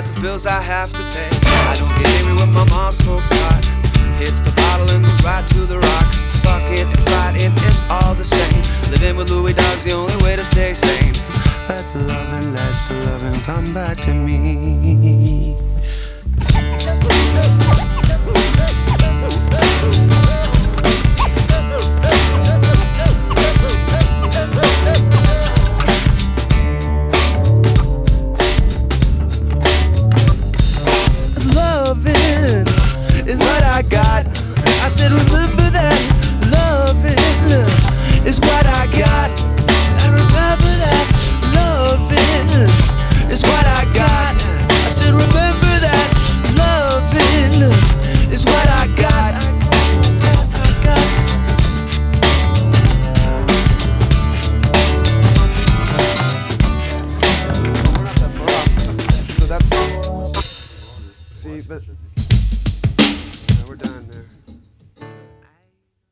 at the bills I have to pay. I don't get angry when my mom smokes pot, hits the bottle and goes right to the rock. Fucking and fighting is all the same. Living with Louis Dog's the only way to stay sane. Let the loving come back to me.